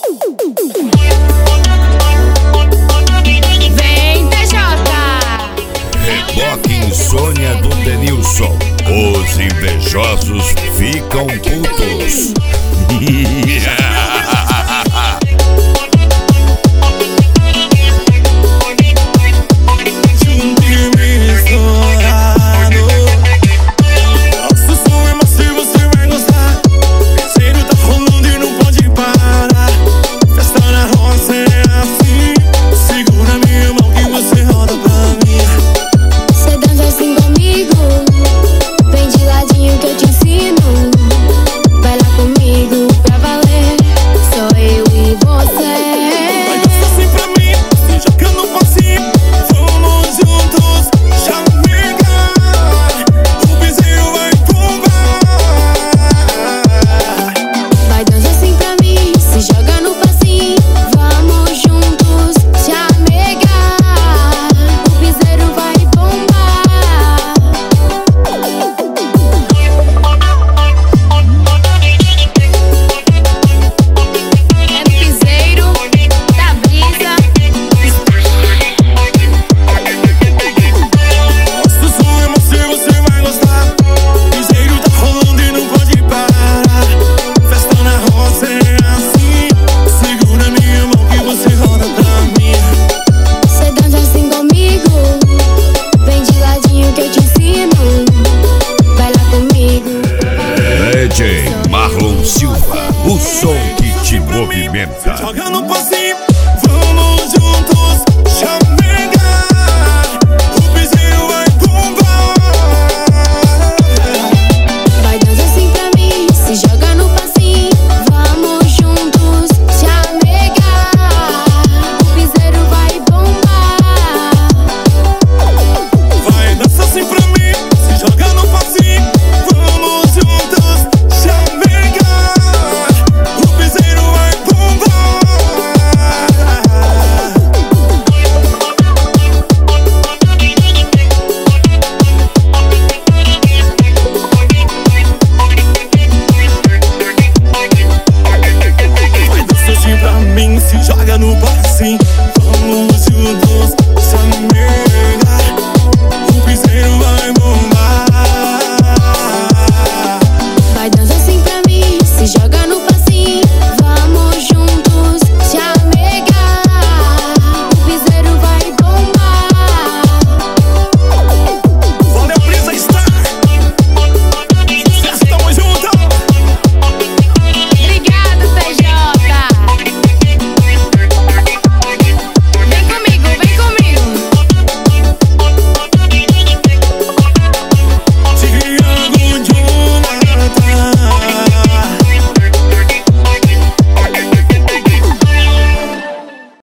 Vem, TJ! Reboque Insônia do Denilson. Os invejosos ficam putos. Marlon Silva, o som que te movimenta. Joga no passinho, vamos juntos chamegar. O piseiro vai bombar. Vai dança assim pra mim, se joga no passinho. Vamos juntos chamegar. O piseiro vai bombar. Vai dança assim pra mim, se joga no passinho. Vamos juntos chamegar. O piseiro vai bombar. Vai dança assim pra mim, se joga no passinho.